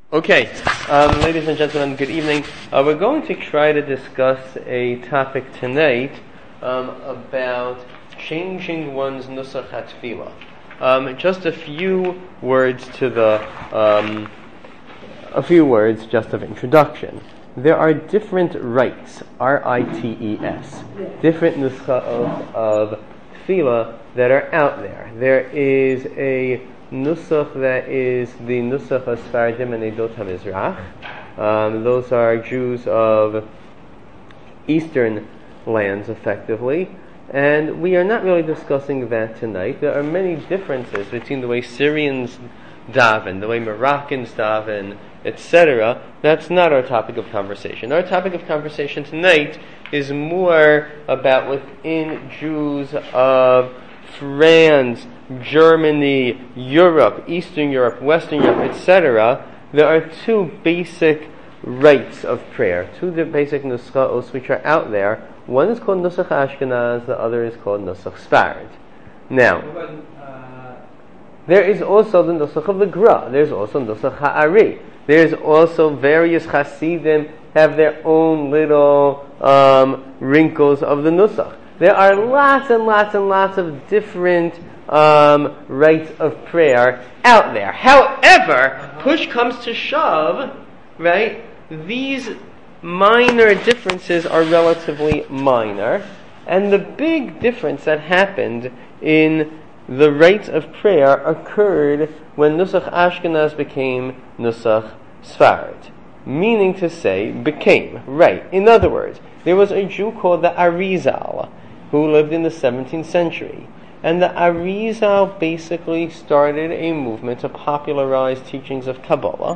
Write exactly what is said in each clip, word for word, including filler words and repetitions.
Okay, um, ladies and gentlemen, good evening. Uh, we're going to try to discuss a topic tonight um, about changing one's nusach hatfilah. Um, just a few words to the, um, a few words just of introduction. There are different rites, R I T E S, different nuscha of, of tefillah that are out there. There is a nusach that is the nusach of Sfardim and Edot HaMizrach. Um, those are Jews of eastern lands, effectively. And we are not really discussing that tonight. There are many differences between the way Syrians daven, the way Moroccans daven, et cetera. That's not our topic of conversation. Our topic of conversation tonight is more about within Jews of France, Germany, Europe, Eastern Europe, Western Europe, et cetera. There are two basic rites of prayer, two basic nuschos which are out there. One is called Nusach Ashkenaz, the other is called Nusach Sfarad. Now, there is also the Nusach of the Gra. There's also Nusach Ha'ari. There's also various Hasidim have their own little um, wrinkles of the Nusach. There are lots and lots and lots of different um, rites of prayer out there. However, push comes to shove, right? These minor differences are relatively minor, and the big difference that happened in the rites of prayer occurred when Nusach Ashkenaz became Nusach Sfarad. Meaning to say, became, right. In other words, there was a Jew called the Arizal, who lived in the seventeenth century. And the Arizal basically started a movement to popularize teachings of Kabbalah.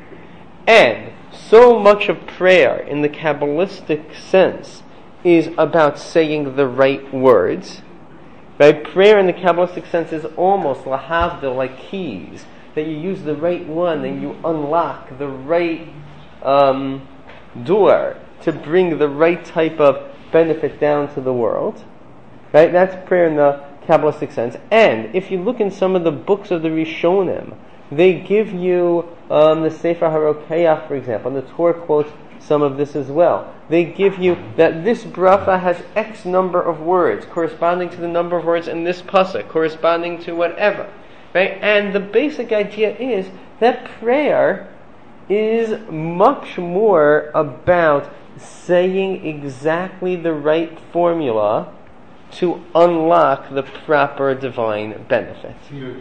And so much of prayer in the Kabbalistic sense is about saying the right words. Right? Prayer in the Kabbalistic sense is almost lahavdil, like keys, that you use the right one and you unlock the right um, door to bring the right type of benefit down to the world. Right? That's prayer in the Kabbalistic sense. And if you look in some of the books of the Rishonim, they give you um, the Sefer HaRokeach, for example, and the Torah quotes some of this as well. They give you that this bracha has X number of words, corresponding to the number of words in this pasuk, corresponding to whatever. Right? And the basic idea is that prayer is much more about saying exactly the right formula to unlock the proper divine benefit.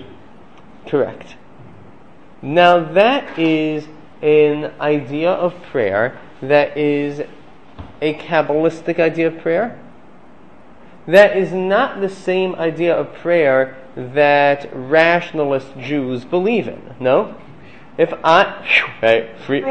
Correct. Now that is an idea of prayer that is a Kabbalistic idea of prayer. That is not the same idea of prayer that rationalist Jews believe in. No? If I... Right, free,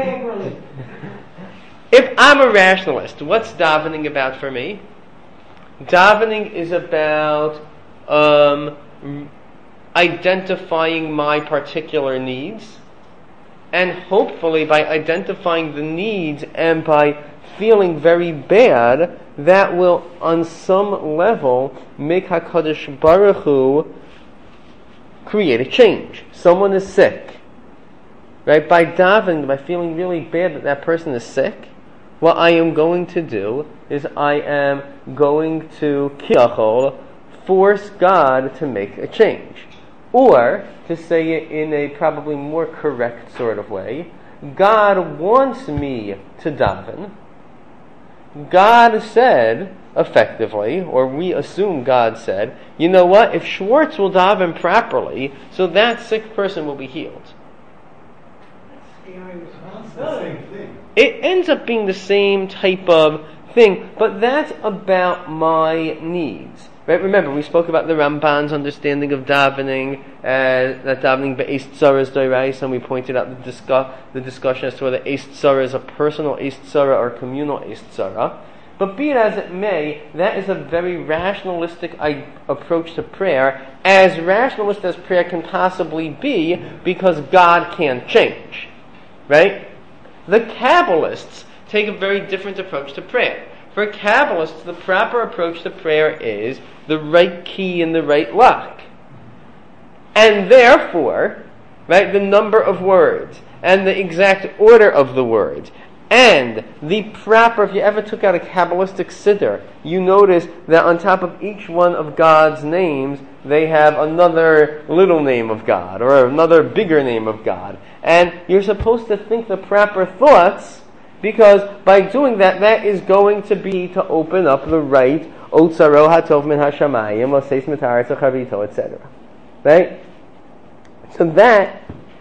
if I'm a rationalist, what's davening about for me? Davening is about um, identifying my particular needs, and hopefully by identifying the needs and by feeling very bad, that will on some level make HaKadosh Baruch Hu create a change. Someone is sick. Right? By davening, by feeling really bad that that person is sick, what I am going to do is I am going to kiyachol, force God to make a change. Or, to say it in a probably more correct sort of way, God wants me to daven. God said, effectively, or we assume God said, you know what, if Schwartz will daven properly, so that sick person will be healed. It's the same thing. It ends up being the same type of thing, but that's about my needs. Right? Remember, we spoke about the Ramban's understanding of davening, uh, that davening be'es tzara is dorais, and we pointed out the, discuss, the discussion as to whether es tzara is a personal es tzara or communal es tzara. But be it as it may, that is a very rationalistic I- approach to prayer, as rationalist as prayer can possibly be, because God can't change. Right? The Kabbalists take a very different approach to prayer. For Kabbalists, the proper approach to prayer is the right key in the right lock. And therefore, right, the number of words, and the exact order of the words, and the proper, if you ever took out a Kabbalistic Siddur, you notice that on top of each one of God's names, they have another little name of God, or another bigger name of God. And you're supposed to think the proper thoughts, because by doing that, that is going to be to open up the right Otsaro Hatov Min Hashamayim, Oseis Mitaretz Chavito, et cetera. Right? So that,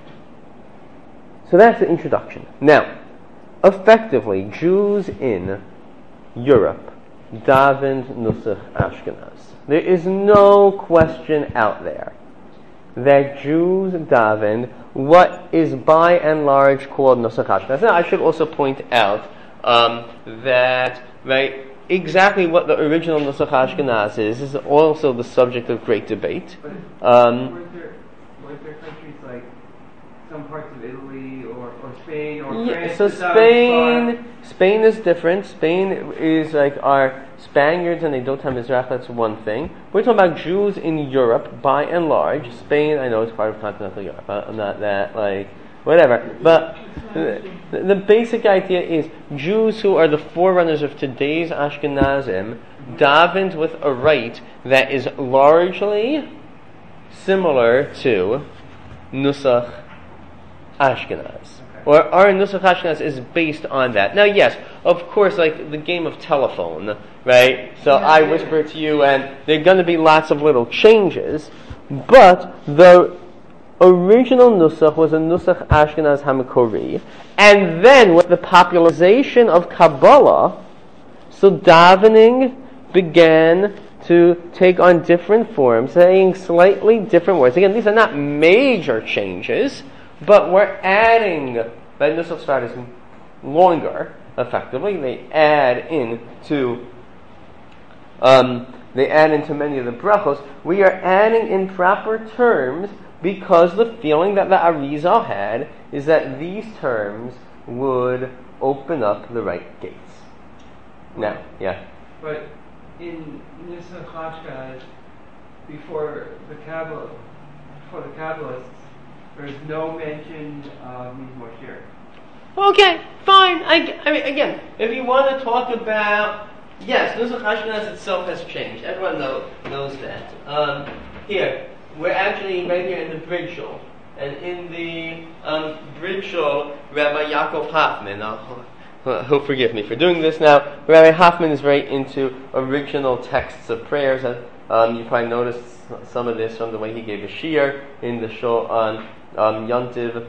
so that's the introduction. Now, effectively, Jews in Europe davened Nusach Ashkenaz. There is no question out there that Jews davened what is by and large called Nusach Ashkenaz. Now, I should also point out um, that, right, exactly what the original Nusach Ashkenaz is is also the subject of great debate. Um, were, there, were there countries like some parts of Italy or, or Spain or yeah, France? so Spain, Spain is different. Spain is like our Spaniards and they don't have Mizrach. That's one thing. We're talking about Jews in Europe, by and large. Spain, I know it's part of continental Europe. I'm not that like whatever. But the, the basic idea is Jews who are the forerunners of today's Ashkenazim davened with a rite that is largely similar to Nusach Ashkenaz. Or our Nusach Ashkenaz is based on that. Now, yes, of course, like the game of telephone, right? So yeah, I yeah. whisper to you, and there are going to be lots of little changes, but the original Nusach was a Nusach Ashkenaz Hamakori, and then with the popularization of Kabbalah, so davening began to take on different forms, saying slightly different words. Again, these are not major changes, but we're adding, the Nusach Sfard is longer, effectively. They add into, um, they add into many of the brachos. We are adding in proper terms because the feeling that the Arizal had is that these terms would open up the right gates. Now, yeah. But in Nusach Ashkenaz, before the Kabbalah, before the Kabbalists, there's no mention of Mizmor Shir. Okay, fine. I, I mean, again, if you want to talk about, yes, Nusach Ashkenaz itself has changed. Everyone know, knows that. Um, here, we're actually right here in the Bridge Shul. And in the um, Bridge Shul, Rabbi Yaakov Hoffman, uh, he'll forgive me for doing this now, Rabbi Hoffman is very into original texts of prayers. And, um, you probably noticed some of this from the way he gave a shiur in the Shul on um, Yontiv.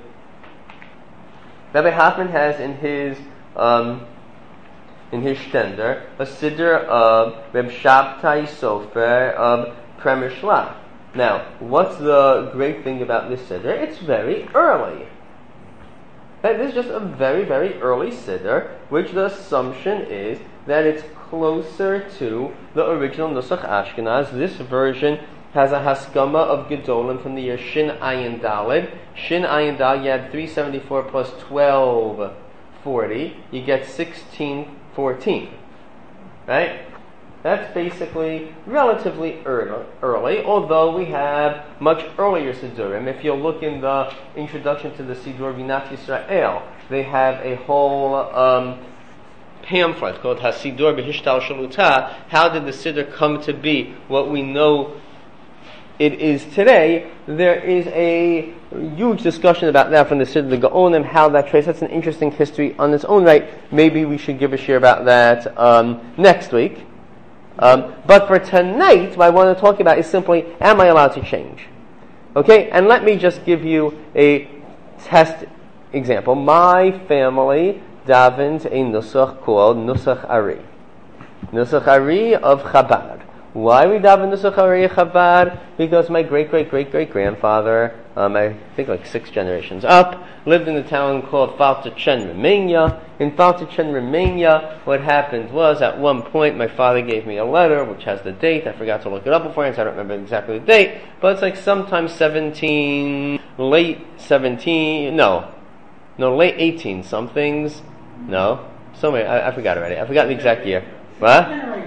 Rabbi Hoffman has in his um, in his Shtender a siddur of Reb Shabtai Sofer of Premer Shlach. Now, what's the great thing about this siddur? It's very early. Right? This is just a very, very early siddur, which the assumption is that it's closer to the original Nusach Ashkenaz. This version has a haskama of Gedolim from the year Shin Ayin Daled. Shin Ayin Daled, you had three seventy-four plus twelve forty. You get sixteen fourteen. Right? That's basically relatively early, early, although we have much earlier Siddurim. If you look in the introduction to the Siddur Vinat Yisrael, they have a whole um, pamphlet called HaSiddur B'Hishtal Shaluta. How did the Siddur come to be what we know it is today? There is a huge discussion about that from the Siddur the Gaonim, how that traces. That's an interesting history on its own right. Maybe we should give a share about that um, next week. Um, but for tonight, what I want to talk about is simply, am I allowed to change? Okay, and let me just give you a test example. My family davens a nusach called Nusach Ari. Nusach Ari of Chabad. Why we daven Nusach Ari Chabad? Because my great-great-great-great-grandfather, um, I think like six generations up, lived in a town called Faltachen, Romania. In Faltachen, Romania, what happened was, at one point, my father gave me a letter, which has the date. I forgot to look it up beforehand, so I don't remember exactly the date, but it's like sometime seventeen, late seventeen, no, no, late eighteen somethings, no, somewhere, I, I forgot already. I forgot the exact year. What?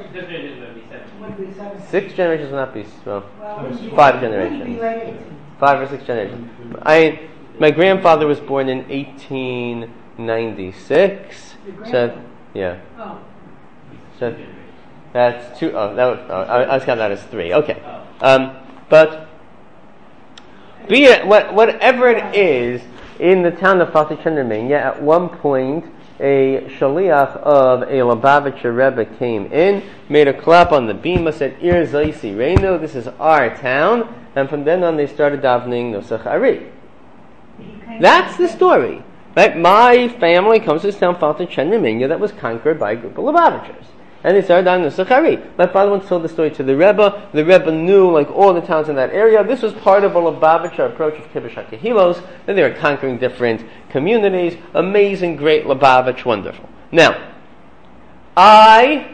Six generations will not be, well, five generations. Five or six generations. I mean, My grandfather was born in eighteen ninety-six. So, yeah. Oh. So, that's two. Oh, that was, oh, I, I was counting that as three. Okay. Um, but, be it, what, whatever it is, in the town of Fatih Chandermania, at one point, a shaliach of a Lubavitcher Rebbe came in, made a clap on the bima, said, Ir Zaisi Reino, this is our town, and from then on they started davening Nusach Ari. That's the story. Right? My family comes to this town, Fatih Chandermania, that was conquered by a group of Lubavitchers. And they started davening Nusach Ari. My father once told the story to the Rebbe. The Rebbe knew, like all the towns in that area, this was part of a Lubavitcher approach of Kibbush HaKehilos, that they were conquering different communities. Amazing, great Lubavitch, wonderful. Now, I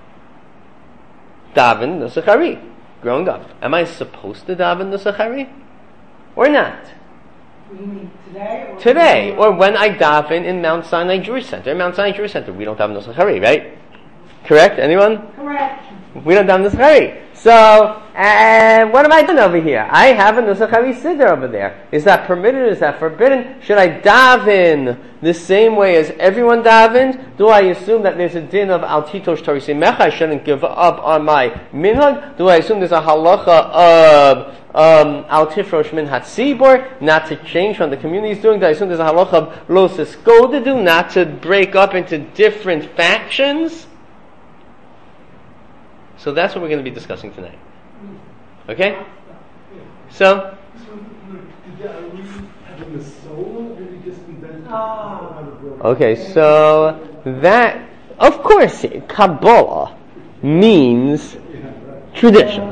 daven Nusach Ari growing up. Am I supposed to daven Nusach Ari? Or not? You mean today? Or Today, or when I daven in Mount Sinai Jewish Center. In Mount Sinai Jewish Center, we don't daven Nusach Ari, right? Correct? Anyone? Correct. We don't daven Nusach Ari. So, uh, what am I doing over here? I have a Nusach Ari Siddur over there. Is that permitted? Is that forbidden? Should I daven the same way as everyone davened? Do I assume that there's a din of Al Titosh Torisi Mecha? I shouldn't give up on my minhag? Do I assume there's a halacha of um, Al Tifrosh Min Hatzibor, not to change from the community is doing? Do I assume there's a halacha of Lo Sisko to do, not to break up into different factions? So that's what we're going to be discussing tonight. Okay? So, okay, so that, of course, Kabbalah means tradition.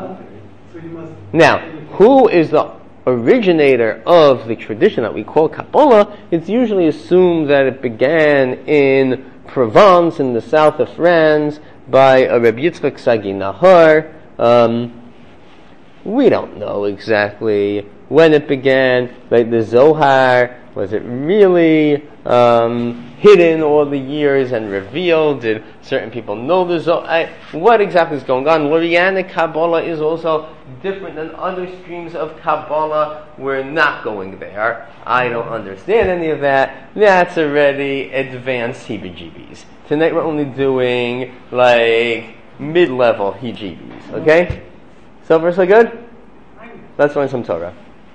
Now, who is the originator of the tradition that we call Kabbalah? It's usually assumed that it began in Provence, in the south of France, by a Reb Yitzchak Sagi Nahar. Um, we don't know exactly when it began. Like the Zohar, was it really um, hidden all the years and revealed? Did certain people know the Zohar? What exactly is going on? Lurianic Kabbalah is also different than other streams of Kabbalah. We're not going there. I don't understand any of that. That's already advanced heebie-jeebies. Tonight we're only doing like mid-level heebie-jeebies. Okay? So far so good? Let's learn some Torah.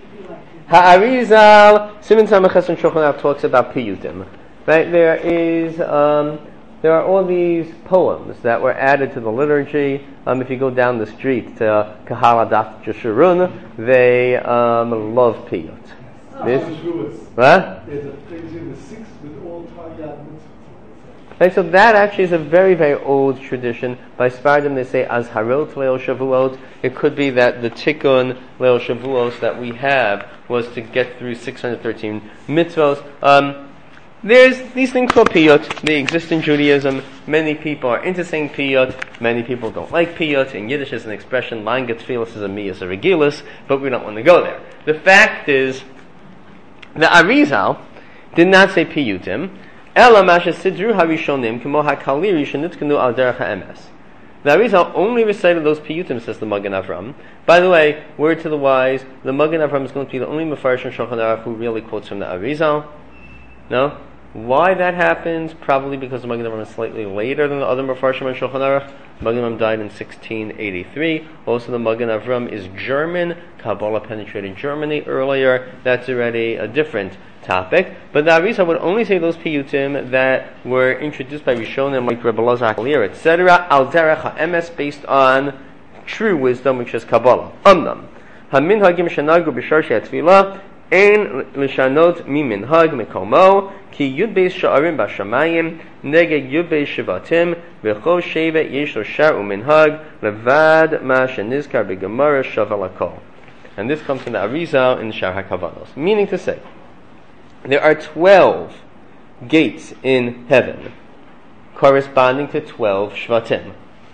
Ha'arizal, Siman Samach and Shulchan Aruch talks about piyutim. Right? There is, um, there are all these poems that were added to the liturgy. Um, if you go down the street to Kahal Adat Jeshurun, they um, love piyut. This, what? There's a phrase in the sixth with all Taryag mitzvahs. Right, so that actually is a very, very old tradition. By Sfardim they say Azharot Leil Shavuot. It could be that the Tikkun Leil Shavuos that we have was to get through six hundred thirteen mitzvos. Um, there's these things called piyut. They exist in Judaism. Many people are into saying piyut. Many people don't like piyut. In Yiddish is an expression, Lain Getfilas is a miyas a regilas, but we don't want to go there. The fact is, the Arizal did not say piyutim. Ela masha sidru harishonim k'mo hakaliri shenitkanu al derech ha'emes. The Arizal only recited those piyutim, says the Magen Avram. By the way, word to the wise, the Magen Avram is going to be the only Mefarish in Shulchan Aruch who really quotes from the Arizal. No? Why that happens? Probably because the Magen Avram is slightly later than the other Mefarshim in Shulchan Aruch. Magen Avram died in sixteen eighty-three. Also, the Magen Avram is German. Kabbalah penetrated Germany earlier. That's already a different topic. But the Arizal would only say those piyutim that were introduced by Rishonim like Rebbe Elazar HaKalir, et cetera, al derech ha'emes, based on true wisdom, which is Kabbalah. Amnam. Haminhagim shenagu b'shar she'atfilah ein lishanot miminhag mekomo ki yud beis sha'arim b'shamayim neged yud beis shivatim v'cho shevet yesh lo shar u'minhag levad ma shenizkar b'gemara shaval hakol. And this comes from the Arizal in Shar HaKavanos. Meaning to say, there are twelve gates in heaven, corresponding to twelve shvatim.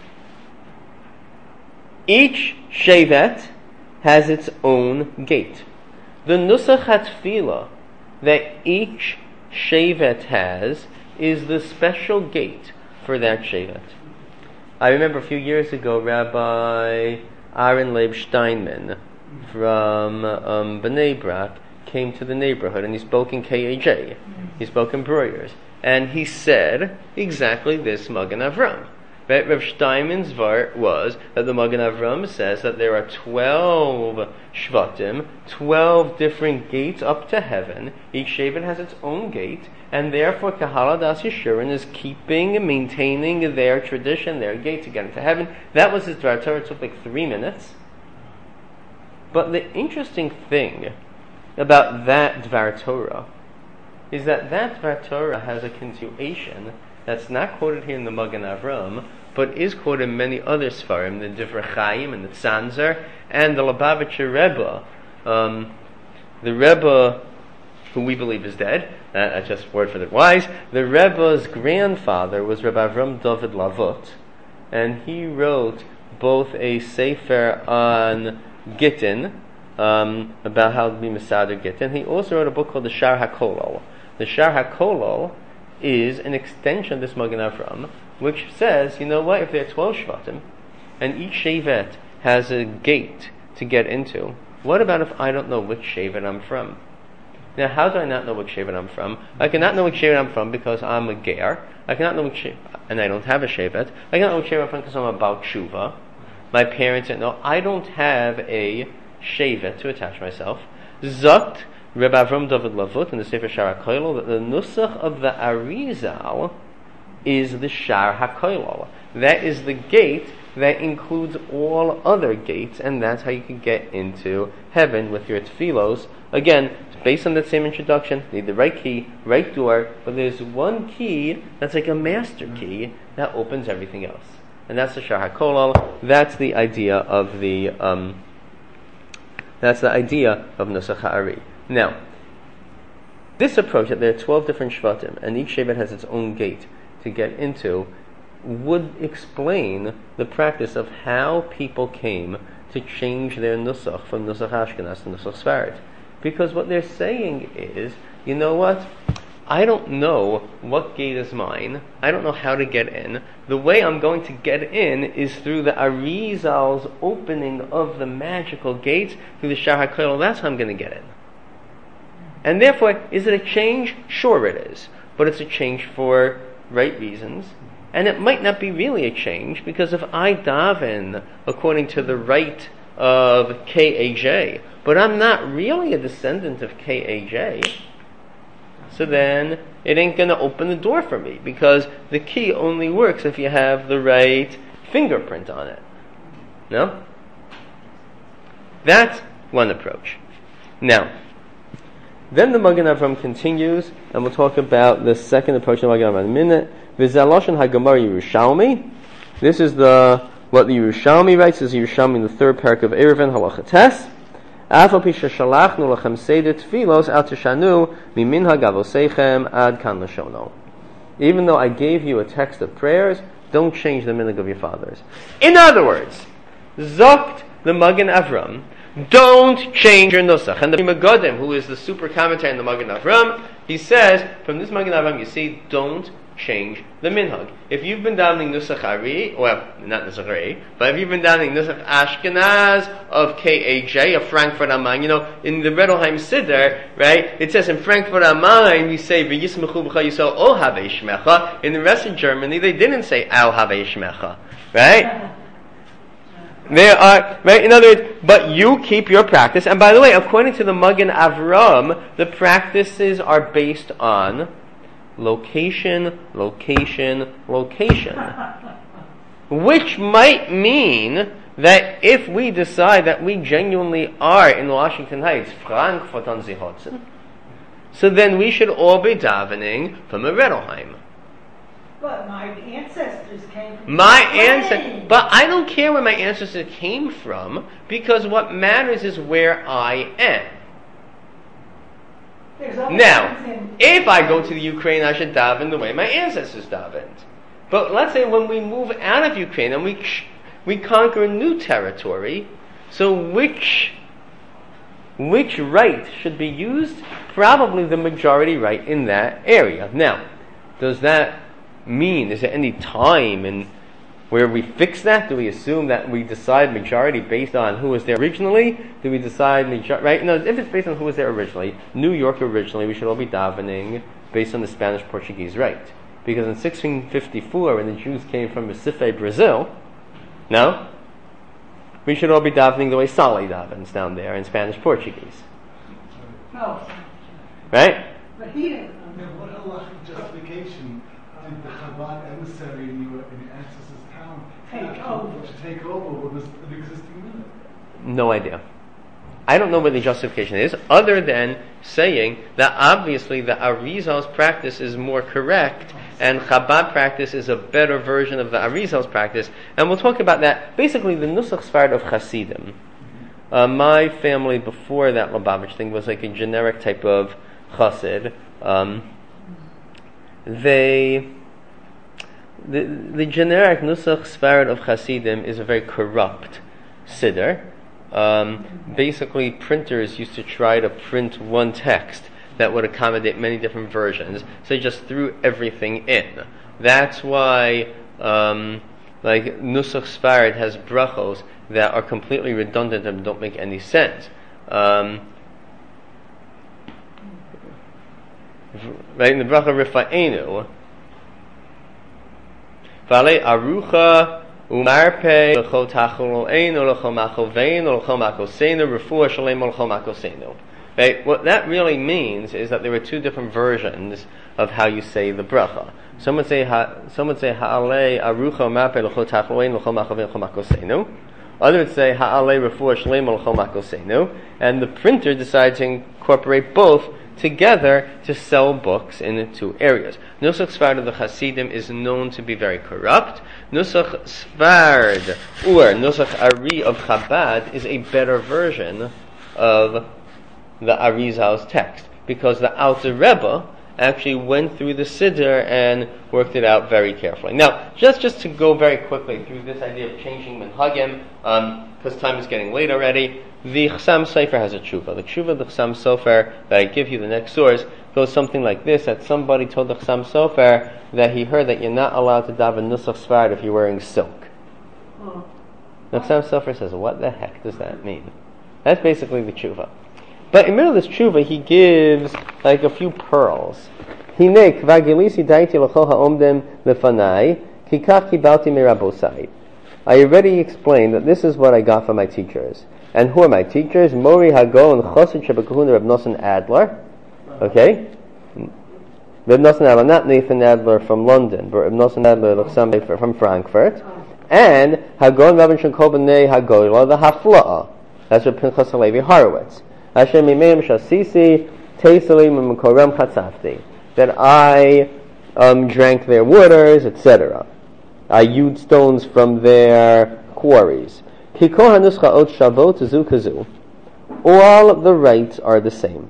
Each shevet has its own gate. The nusach hatfilah that each shevet has is the special gate for that shevet. I remember a few years ago, Rabbi Aaron Leib Steinman from um, Bnei Brak came to the neighborhood and he spoke in K A J. He spoke in Breuer's. And he said exactly this Magen Avram. Right? Rav Steinman's vart was that the Magen Avram says that there are twelve Shvatim, twelve different gates up to heaven. Each Shevet has its own gate, and therefore Kahala Das Yeshurun is keeping and maintaining their tradition, their gate to get into heaven. That was his Dvar Torah. It took like three minutes. But the interesting thing about that Dvar Torah is that that Dvar Torah has a continuation that's not quoted here in the Magen Avram, but is quoted in many other Sfarim, the Divrei Chaim and the Tzanzer, and the Lubavitcher Rebbe, um, the Rebbe who we believe is dead, uh, just word for the wise, the Rebbe's grandfather was Rabbi Avram David Lavut, and he wrote both a Sefer on Gittin, um, about how to be Mesader Gittin. He also wrote a book called the Shar HaKolol. The Shar HaKolol is an extension of this Magen Avram, which says, you know what, if there are twelve Shvatim, and each Shevet has a gate to get into, what about if I don't know which Shevet I'm from? Now, how do I not know which Shevet I'm from? I cannot know which Shevet I'm from because I'm a Ger. I cannot know which Shevet, and I don't have a Shevet. I cannot know which Shevet I'm from because I'm about Tshuva. My parents didn't know. I don't have a Shevet to attach myself. Zot Rabbi Avram David Lavut in the Sefer Shar HaKolol that the Nusach of the Arizal is the Shar HaKolol. That is the gate that includes all other gates, and that's how you can get into heaven with your tefillos. Again, it's based on that same introduction. You need the right key, right door, but there's one key that's like a master key that opens everything else. And that's the Shar HaKolol. That's the idea of the um, that's the idea of Nusach HaAri. Now, this approach that there are twelve different Shvatim and each Shevet has its own gate to get into would explain the practice of how people came to change their Nusach from Nusach Ashkenaz to Nusach Sfarad. Because what they're saying is, you know what? I don't know what gate is mine. I don't know how to get in. The way I'm going to get in is through the Arizal's opening of the magical gates through the Shar HaKolol. That's how I'm going to get in. And therefore, is it a change? Sure it is. But it's a change for right reasons. And it might not be really a change, because if I daven according to the rite of K A J, but I'm not really a descendant of K A J, so then it ain't going to open the door for me, because the key only works if you have the right fingerprint on it. No? That's one approach. Now, then the Magen Avram continues, and we'll talk about the second approach of the Magen Avram in a minute. V'zaloshen haGemara Yerushalmi. This is the what the Yerushalmi writes. This is Yerushalmi in the third parak of Eruvin Halacha Tes. Afal pi sheshalachnu lachem seder tfilos al tishanu miminhag avoseichem ad kan lashono. Even though I gave you a text of prayers, don't change the minhag of your fathers. In other words, zokt the Magen Avram, don't change your nusach. And the Megadim, who is the super commentary in the Magen Avram, he says, from this Magen Avram, you see, don't change the minhag. If you've been davening Nusach Ari, well, not Nusach Ari, but if you've been davening Nusach Ashkenaz of K A J, of Frankfurt am Main, you know, in the Redelheim Siddur, right, it says in Frankfurt am Main, we say, V'yismechu b'cha Yisrael o havei shmecha. In the rest of Germany, they didn't say al havei shmecha, right? There are, right, in other words, but you keep your practice. And by the way, according to the Magen Avram, the practices are based on location, location, location. Which might mean that if we decide that we genuinely are in Washington Heights, Frankfurt on the Hudson, so then we should all be davening from a Redelheim. But my ancestors came from My ancestors, but I don't care where my ancestors came from, because what matters is where I am. Now, if I go to the Ukraine, I should daven the way my ancestors davened. But let's say when we move out of Ukraine and we we conquer a new territory, so which which rite should be used? Probably the majority rite in that area. Now, does that mean, is there any time in where we fix that? Do we assume that we decide majority based on who was there originally? Do we decide majority, right? No, if it's based on who was there originally, New York originally, we should all be davening based on the Spanish-Portuguese rite. Because in sixteen fifty-four, when the Jews came from Recife, Brazil, no? We should all be davening the way Sali davens down there in Spanish-Portuguese. No, Right? but he didn't. Yeah, what halachic justification did the Chabad emissary in your, in your ancestors' town Take over. to take over what was an existing minute? No idea. I don't know what the justification is, other than saying that obviously the Arizal's practice is more correct, and Chabad practice is a better version of the Arizal's practice. And we'll talk about that. Basically, the Nusach Sfard of Hasidim. Uh, my family, before that Lubavitch thing, was like a generic type of Chassid. Um, they... The, the generic Nusach Sfard of Hasidim is a very corrupt siddur. Um, basically, printers used to try to print one text that would accommodate many different versions, so they just threw everything in. That's why, um, like, Nusach Sfard has brachos that are completely redundant and don't make any sense. Um, right in the bracha Rifa'enu, Vale Arucha Umarpe L'cho Tachol Einu L'cho Machoveinu L'cho Makosenu Refuah Shalem L'cho Makosenu. Right? What that really means is that there were two different versions of how you say the bracha. Some would say ha, some would say Ha'alei Arucha Umarpe L'cho Tachol Einu L'cho Machoveinu L'cho Makosenu. Others would say Ha'alei Refuah Shalem L'cho Makosenu. And the printer decided to incorporate both together to sell books in two areas. Nusach Sfard of the Hasidim is known to be very corrupt. Nusach Sfard, or Nusach Ari of Chabad, is a better version of the Arizal's text, because the Alter Rebbe actually went through the Siddur and worked it out very carefully. Now, just, just to go very quickly through this idea of changing minhagim, because um, time is getting late already, the Chassam Sofer has a tshuva. The tshuva of the Chassam Sofer that I give you, the next source, goes something like this, that somebody told the Chassam Sofer that he heard that you're not allowed to daven Nusach Sfard if you're wearing silk. Oh. The Chassam Sofer says, what the heck does that mean? That's basically the tshuva. But in the middle of this tshuva, he gives like a few pearls. Hine kvagilisi daiti l'chol ha'omdem lefanai kikach kibalti mirabosai. I already explained that this is what I got from my teachers. And who are my teachers? Mori Hagon Chosid Shebekahuna Reb Nosson Adler. Okay? Reb Nosson Adler, not Nathan Adler from London, but Reb Nosson Adler from Frankfurt. And Hagon Rabban Shekol B'nei Hagoyla, the Hafla'ah. That's Reb Pinchas Halevi Horowitz. Asher Mimeim Shasisi Teiseli Mimkorem Chatzafti. That I um, drank their waters, et cetera. I hewed stones from their quarries. All the rights are the same.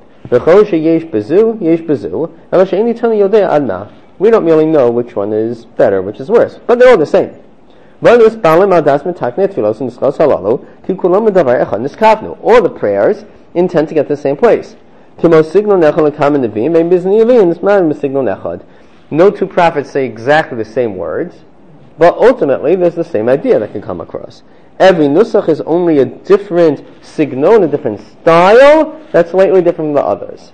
We don't really know which one is better, which is worse, but they're all the same. All the prayers intend to get to the same place. No two prophets say exactly the same words, but ultimately there's the same idea that can come across. Every nusach is only a different signon, a different style that's slightly different from the others.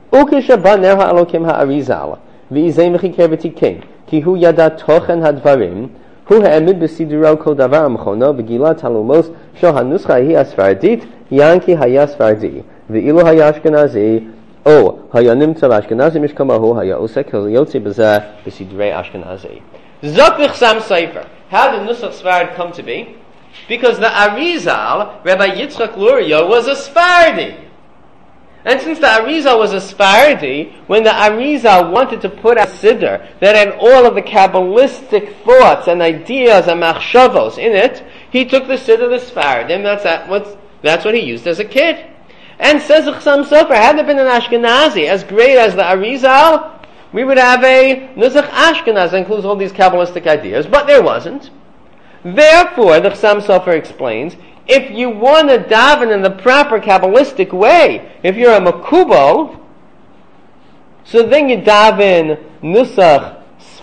Kihu yada tochen hadvarim, hu ha'emid b'siduro kol davar amchono v'gilat halumos shel hanuscha hi asfardit yanki haya sfardi v'ilu haya ashkenazi o haya nimtza v'ashkenazi mishkamahu haya osek yotzi b'zeh b'sidrei ashkenazi. Zok the Chassam Sofer. How did Nusach Sfard come to be? Because the Arizal, Rabbi Yitzchak Luria, was a Sfardi. And since the Arizal was a Sfardi, when the Arizal wanted to put out a Siddur that had all of the Kabbalistic thoughts and ideas and machshavos in it, he took the Siddur the Sfardim, that's, that, what, that's what he used as a kid. And says the Chassam Sofer, had there been an Ashkenazi as great as the Arizal, we would have a Nusach Ashkenaz that includes all these Kabbalistic ideas, but there wasn't. Therefore, the Chassam Sofer explains, if you want to daven in the proper Kabbalistic way, if you're a Makubal, so then you daven Nusach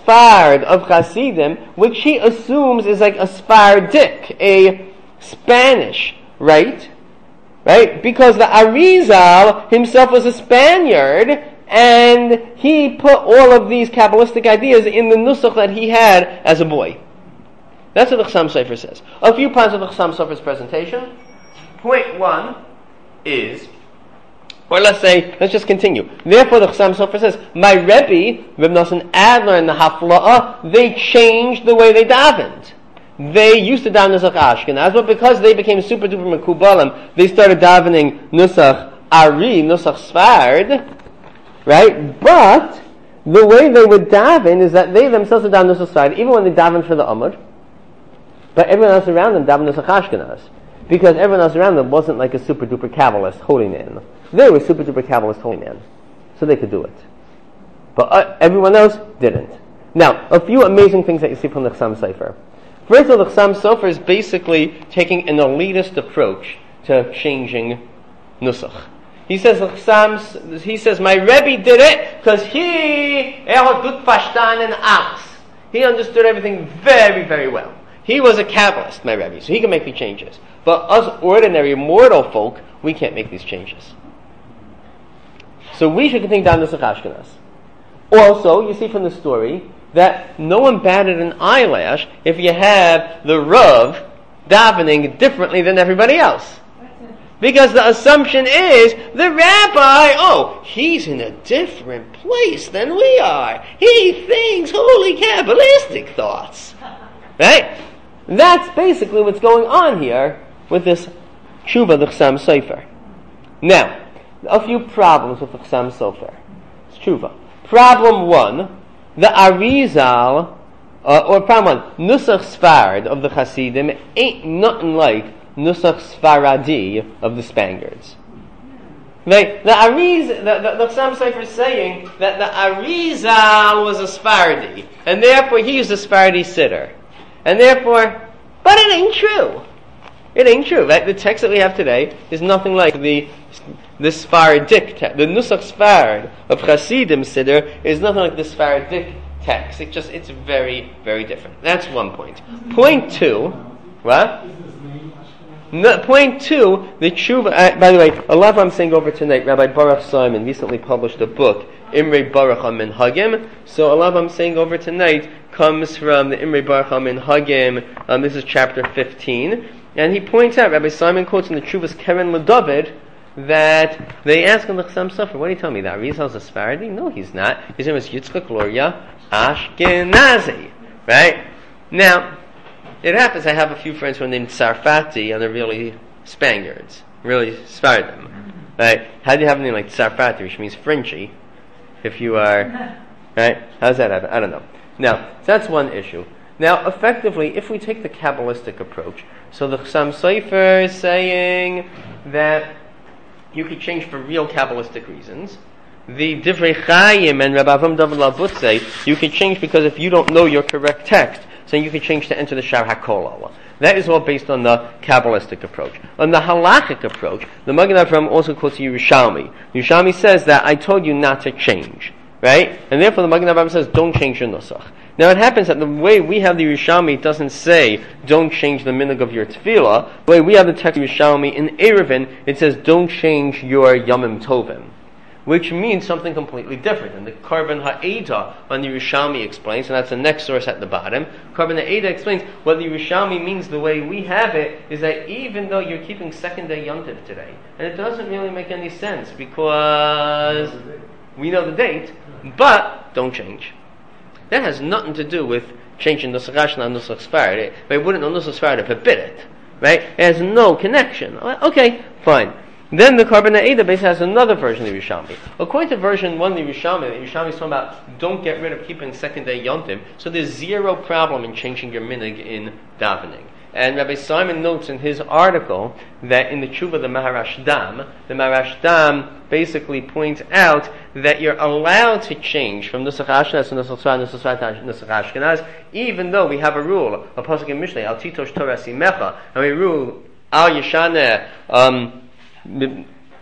Sfard of Hasidim, which he assumes is like a Sfardik, a Spanish, right? Right? Because the Arizal himself was a Spaniard, and he put all of these Kabbalistic ideas in the Nusach that he had as a boy. That's what the Chassam Sofer says. A few points of the Chassam Sofer's presentation. Point one is, or let's say, let's just continue. Therefore, the Chassam Sofer says, my Rebbe, Reb Nosson Adler and the Hafla'ah, they changed the way they davened. They used to daven Nusach Ashkenaz, but because they became super duper Mekubalim, they started davening Nusach Ari, Nusach Sfard, right? But the way they would daven is that they themselves would daven Nusach Sfard, even when they davened for the Amud, but everyone else around them davened Nusach Ashkenaz, because everyone else around them wasn't like a super duper Kabbalist holy man. They were super duper Kabbalist holy man, so they could do it. But uh, everyone else didn't. Now, a few amazing things that you see from the Chassam Sofer. First of all, the Chassam Sofer is basically taking an elitist approach to changing Nusach. He says, the Chassam, he says, my Rebbe did it because he, er hat gut verstanden alles. He understood everything very, very well. He was a Kabbalist, my Rebbe, so he can make the changes. But us ordinary mortal folk, we can't make these changes. So we should continue down Nusach Ashkenaz. Also, you see from the story that no one batted an eyelash if you have the Rav davening differently than everybody else. Because the assumption is the rabbi, oh, he's in a different place than we are. He thinks holy Kabbalistic thoughts. Right? That's basically what's going on here with this Tshuva, the Chassam Sofer. Now, a few problems with the Chassam Sofer. It's Tshuva. Problem one, the Arizal, uh, or problem one, Nusach Sfard of the Hasidim ain't nothing like Nusach Sfaradi of the Spaniards. Right? The Ariz, the, the, the Chassam Sofer is saying that the Arizal was a Sfaradi, and therefore he used a Sfaradi sitter. And therefore, but it ain't true. It ain't true. Right? The text that we have today is nothing like the the Sfaradic text. The Nusach Sfard of Hasidim Siddur is nothing like the Sfaradic text. It just it's very, very different. That's one point. Point two, what? No, point two, the tshuva. Uh, by the way, a lot of what I'm saying over tonight, Rabbi Baruch Simon recently published a book, Imrei Baruch HaMinhagim. So a lot of what I'm saying over tonight comes from the Imrei Baruch HaMinhagim. Um, this is chapter fifteen, and he points out, Rabbi Simon quotes in the Tshuvas Keren LeDavid, that they ask him the Chassam Sofer, what do you tell me, that Arizal's a Sfaradi? No, he's not. His name is Yitzchak Luria Ashkenazi. Right? Now, it happens I have a few friends who are named Sarfati, and they're really Spaniards. Really Sfardim. Right? How do you have a name like Sarfati, which means Frenchy, if you are... Right? How does that happen? I don't know. Now, so that's one issue. Now, effectively, if we take the Kabbalistic approach, so the Chassam Sofer is saying that you could change for real Kabbalistic reasons. The Divrei Chaim and Rabbi Avram David Labut say you can change because if you don't know your correct text, so you can change to enter the Shar HaKolal. That is all based on the Kabbalistic approach. On the Halachic approach, the Magen Avraham also quotes Yerushalmi. Yerushalmi says that I told you not to change, right? And therefore the Magen Avraham says don't change your Nusach. Now it happens that the way we have the Yerushalmi, it doesn't say don't change the minhag of your tefillah. The way we have the text of Yerushalmi in Eruvin, it says don't change your Yomim Tovim, which means something completely different. And the Korban Ha'eda on the Yerushalmi explains, and that's the next source at the bottom. Korban Ha'eda explains what the Yerushalmi means the way we have it is that even though you're keeping second day Yom Tov today, and it doesn't really make any sense because we know the date, but don't change. That has nothing to do with changing Nusach Ashkenaz and Nusach Sfarad. They wouldn't know Nusach Sfarad forbid it, right? It has no connection. Okay, fine. Then the Korban Ha'eda base has another version of the Yerushalmi. According to version one of the Yerushalmi, the Yerushalmi is talking about don't get rid of keeping second day Yom Tov, so there's zero problem in changing your minhag in davening. And Rabbi Simon notes in his article that in the Tshuva, the Maharashdam, the Maharashdam basically points out that you're allowed to change from Nusach Ashkenaz to Nusach Sfarad, Nusach Sfarad to Nusach Ashkenaz, even though we have a rule, a pasuk in Mishlei, Al Titosh Torah Simecha, and we rule Al Yeshaneh, um,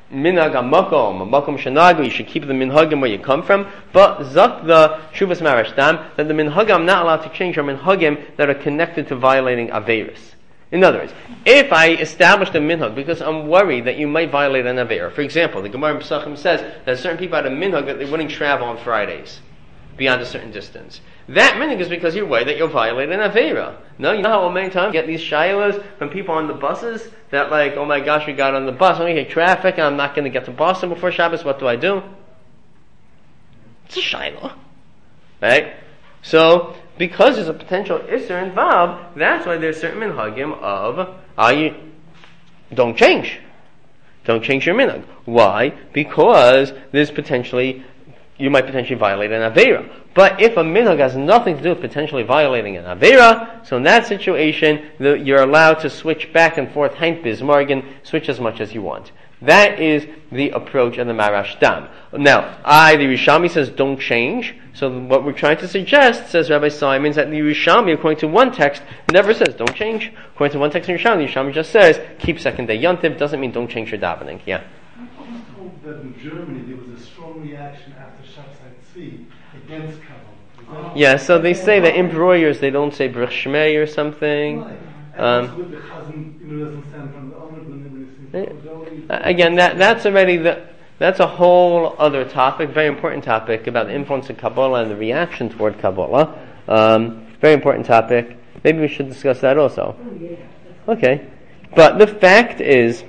minhag hamakom, makom shenagu, you should keep the minhagim where you come from. But zak the Shuvas Marashtam that the minhagim I'm not allowed to change are minhagim that are connected to violating averis. In other words, if I established a minhag because I'm worried that you might violate an avera, for example, the Gemara in Pesachim says that certain people had a minhag that they wouldn't travel on Fridays beyond a certain distance. That minhag is because you're worried that you'll violate an avera. No, you know how many times you get these shilas from people on the buses that like, oh my gosh, we got on the bus, I'm going to hit traffic, and I'm not going to get to Boston before Shabbos, what do I do? It's a shilah. Right? So, because there's a potential isser involved, that's why there's certain minhagim of, uh, you, don't change. Don't change your minhag. Why? Because there's potentially, you might potentially violate an avera. But if a minhag has nothing to do with potentially violating an avera, so in that situation, the, you're allowed to switch back and forth, hank bismargin, switch as much as you want. That is the approach of the Marashtam. Now, I, the Yerushalmi, says don't change. So what we're trying to suggest, says Rabbi Simons, that the Yerushalmi, according to one text, never says don't change. According to one text in Yerushalmi, the Yerushalmi just says keep second day yontiv. Doesn't mean don't change your davening. Yeah. I was told that in Germany there was a strong reaction after Shabbat Tzvi against Kabbalah. Yeah, so they say that in broyers they don't say Brich Shmei or something. Right. Um, with the chazan, you know, doesn't stand from the honor when they Uh, Again, that that's already the, that's a whole other topic, very important topic about the influence of Kabbalah and the reaction toward Kabbalah. Um, very important topic. Maybe we should discuss that also. Okay, but the fact is,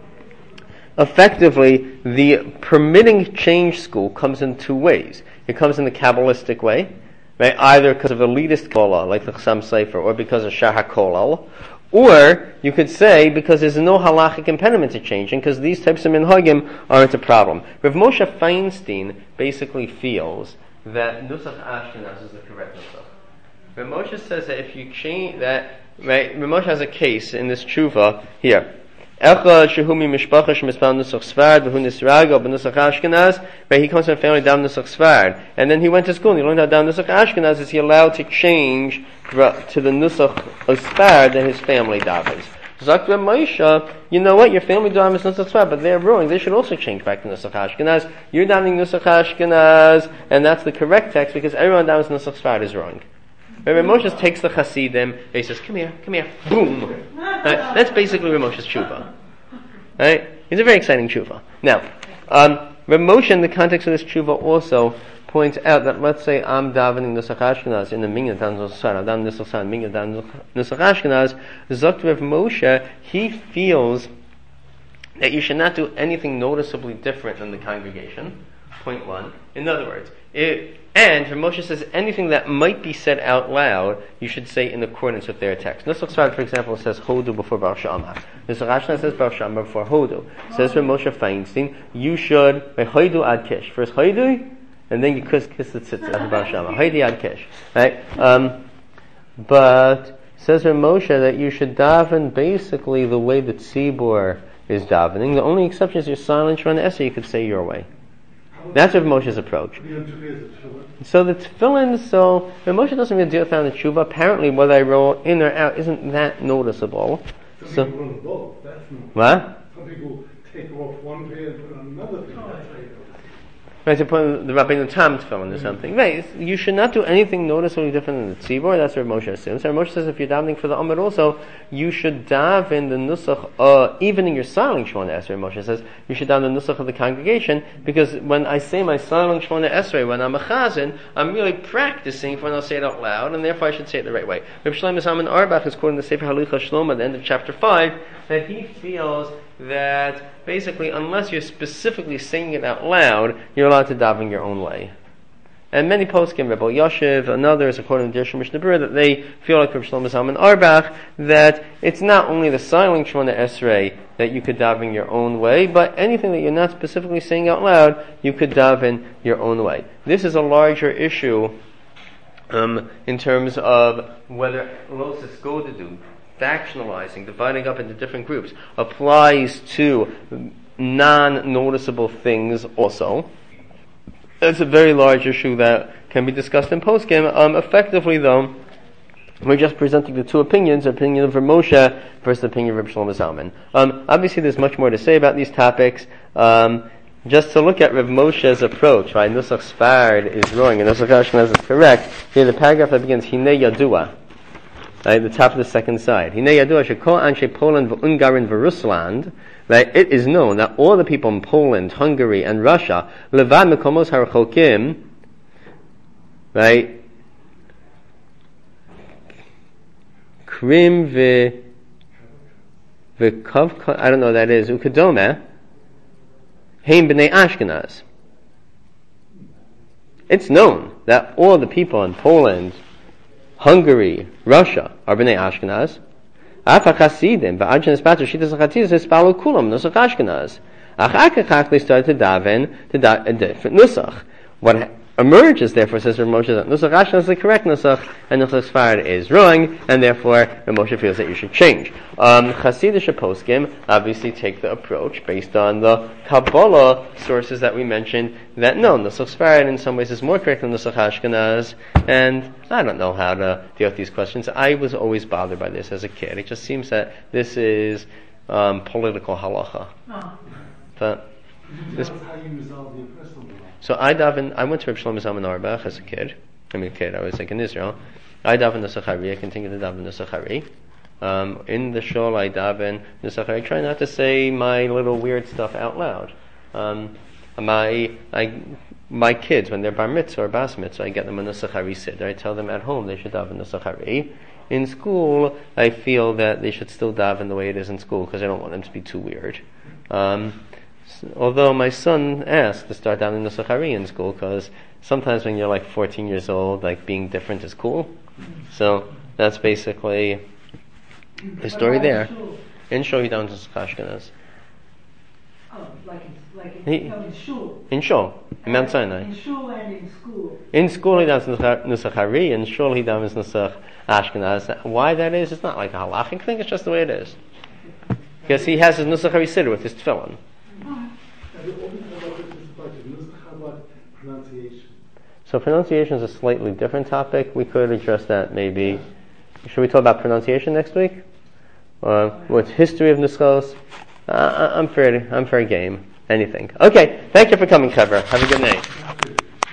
effectively, the permitting change school comes in two ways. It comes in the Kabbalistic way, right? Either because of elitist Kabbalah, like the Chassam Sefer, or because of Shah HaKolal. Or, you could say, because there's no halachic impediment to changing, because these types of minhagim aren't a problem. Rav Moshe Feinstein basically feels that Nusach Ashkenaz is the correct Nusach. Rav Moshe says that if you change that, right, Rav Moshe has a case in this tshuva here. Echad shehumi mishpacha shemispal Nusach Sfard v'hu nisrago b'Nusach Ashkenaz. Right, he comes from a family down Nusach Sfard, and then he went to school and he learned how down Nusach Ashkenaz is he allowed to change to the Nusach Sfard that his family davens. Zak Reb Moshe, you know what? Your family davens Nusach Sfard, but they're wrong. They should also change back to Nusach Ashkenaz. You're davening Nusach Ashkenaz, and that's the correct text because everyone davens Nusach Sfard is wrong. Rabbi Moshe takes the Hasidim, and he says, come here, come here, boom. Right? That's basically Rabbi Moshe's tshuva. Right? It's a very exciting tshuva. Now, um, Rabbi Moshe in the context of this tshuva also points out that let's say I'm davening Nusach Ashkenaz in the Minyan Dan Nusach I'm davening Nusach Sfard, Minyan Dan Nusach Ashkenaz, Zok Rav Moshe, he feels that you should not do anything noticeably different than the congregation. Point one. In other words, it, and Rav Moshe says anything that might be said out loud, you should say in accordance with their text. Nusach Sfard, for example, says Hodu before Bar Shama. Nusach Ashkenaz says Bar Shama before Hodu. Says Rav Moshe Feinstein, you should Hodu ad Kish. First Hodu, and then you kiss, kiss the tzitzit after Bar Shama. Hodu ad Kish. Right? Um, but says Rav Moshe that you should daven basically the way the tzibur is davening. The only exception is your silent Shemona Esrei you could say your way. That's Rav Moshe's approach. So the tefillin, so Rav Moshe doesn't really deal with that in the tshuva. Apparently, whether I roll in or out isn't that noticeable. Some so, people run both. That's not. What? Some people take off one pair and put on another pair. Right, to put the Rabbeinu Tam tefillin or something. Right, you should not do anything noticeably different than the tzibur. That's what Rav Moshe assumes. Rav Moshe says if you're davening for the Amud also, you should daven the nusach, uh, even in your silent Shemona Esrei. Rav Moshe says you should daven the nusach of the congregation because when I say my silent Shemona Esrei, when I'm a chazan, I'm really practicing for when I'll say it out loud, and therefore I should say it the right way. Reb Shlomo Zalman Auerbach is quoting the Sefer Halicha Shlomo at the end of chapter five that he feels that basically, unless you're specifically saying it out loud, you're allowed to daven your own way. And many poskim, Rebbe Yoshev and others, according to Dirshim Mishnah Berurah, that they feel like Reb Shlomo Zalman Auerbach, that it's not only the silent Shemona Esrei that you could daven your own way, but anything that you're not specifically saying out loud, you could daven your own way. This is a larger issue um, in terms of whether Losis go to do. Factionalizing, dividing up into different groups, applies to non-noticeable things also. It's a very large issue that can be discussed in poskim. Um, effectively, though, We're just presenting the two opinions, the opinion of Rav Moshe versus the opinion of Rav Shlomo Zalman. Um, obviously, there's much more to say about these topics. Um, just to look at Rav Moshe's approach, right? Nusach Sfard is wrong, and Nusach Ashkenaz is correct. Here, the paragraph that begins, Hinei Yadua, right, the top of the second side. Hinei Yadua shekol anshe Poland v'Ungarin v'Russland, right? It is known that all the people in Poland, Hungary, and Russia, levad mekomos harachokim, right? Krim ve v'kov, I don't know what that is, ukadome, heim b'nei Ashkenaz. It's known that all the people in Poland, Hungary, Russia are b'nei Ashkenaz. Afa chasidim v'adjenes pater shitas chatiz hispalu kulam nusach Ashkenaz. Ach akachach they started to daven to da- a different nusach. What emerges, therefore, says Rav Moshe, that Nusach Ashkenaz is the correct Nusach, and Nusach Sfard is wrong, and therefore Rav Moshe feels that you should change. Um, Hasidic poskim obviously take the approach based on the Kabbalah sources that we mentioned, that no, Nusach Sfard in some ways is more correct than Nusach Ashkenaz, and I don't know how to deal with these questions. I was always bothered by this as a kid. It just seems that this is um, political halacha. Oh. But this, That's how you resolve your personal law. So I daven, I went to Reb Shlomo Zalman Auerbach as a kid. I mean, kid, I was like in Israel. I daven Nusach Hari, I continue to daven Nusach Hari. Um, in the shul, I daven Nusach Hari. I try not to say my little weird stuff out loud. Um, my I, my kids, when they're bar mitzvah or bas mitzvah, I get them a Nusach Hari siddur. I tell them at home they should daven Nusach Hari. In school, I feel that they should still daven the way it is in school because I don't want them to be too weird. Um, Although my son asked to start down in Nusach Hari in school, because sometimes when you're like fourteen years old, like being different is cool. So that's basically the story there. In shul, he down to Nusach Ashkenaz. Oh, like in, like in, He- no, in shul. In shul, in Mount Sinai. In shul and in school. In school, he does Nusach Hari. In shul, he does Nusach Ashkenaz. Why that is, it's not like a halachic thing. It's just the way it is. Because he has his Nusach Hari siddur with his tefillin. Pronunciation. So pronunciation is a slightly different topic. We could address that maybe. Should we talk about pronunciation next week? Or what history of nuschos? Uh, I'm fair. I'm fair game. Anything. Okay. Thank you for coming, Trevor. Have a good night.